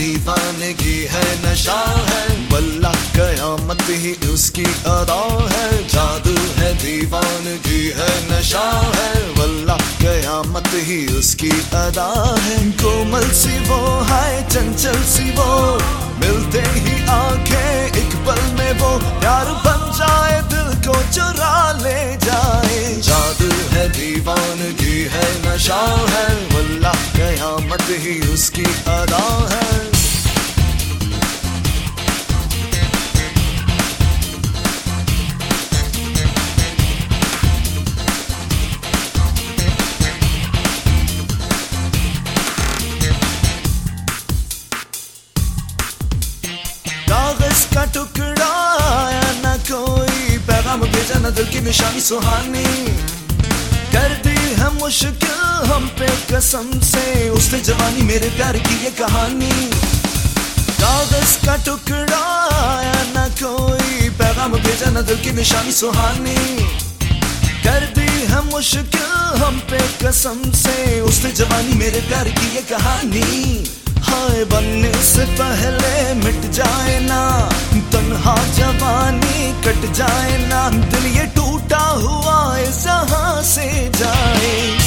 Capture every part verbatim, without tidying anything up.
दीवानगी है, नशा है, वल्लाह कयामत ही उसकी अदा है। जादू है, दीवानगी है, नशा है, वल्लाह कयामत ही उसकी अदा है। कोमल सी वो है, चंचल सी वो, मिलते ही आंखें एक पल में वो प्यार बन जाए, दिल को चुरा ले जाए। जादू है, दीवानगी है, नशा है, वल्लाह कयामत ही उसकी अदा है। कागज का टुकड़ा आया न कोई, पैगाम भेजा न दिल की निशानी सुहानी, कर दी है मुश्किल हम पे कसम से उसने जवानी मेरे प्यार की ये कहानी। कागज का टुकड़ा आया न कोई, पैगाम भेजा न दिल की निशानी सुहानी, कर दी है मुश्किल हम पे कसम से उसने जवानी मेरे प्यार की ये कहानी। हाय बनने से पहले मिट जाए ना, तन्हा जवानी कट जाए ना, दिल ये टूटा हुआ इस जहां से जाए।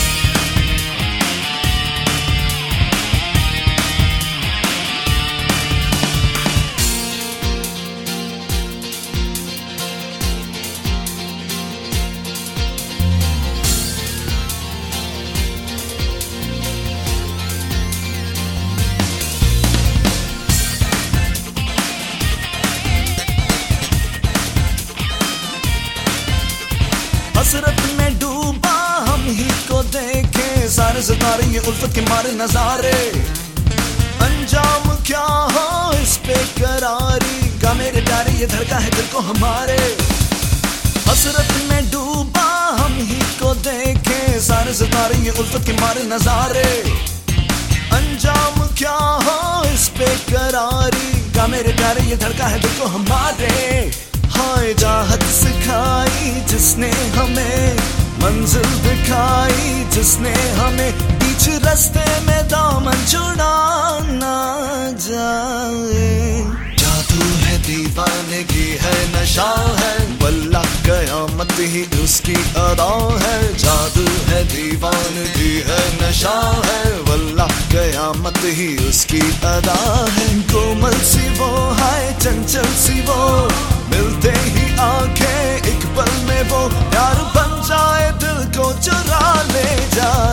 हसरत में डूबा हम ही को देखे, सारे सितारे ये उल्फत के मारे नजारे, अंजाम क्या हो इस पे करारी, का मेरे प्यारे ये धड़का है दिल को हमारे। हसरत में डूबा हम ही को देखे, सारे सितारे ये उल्फत के मारे नजारे, अंजाम क्या हो इस पे करारी, का मेरे प्यारे ये धड़का है दिल को हमारे। हाय चाहत सिखाई जिसने हमें, मंजिल दिखाई जिसने हमें, बीच रास्ते में दामन छुड़ाना जाए। जादू है, दीवानगी है, नशा है, वल्लाह कयामत ही उसकी अदा है। जादू है, दीवानगी है, नशा है, वल्लाह कयामत ही उसकी अदा है। कोमल सी वो है, चंचल सी वो, मिलते ही आंखें एक पल में वो प्यार बन जाए, दिल को चुरा ले जाए।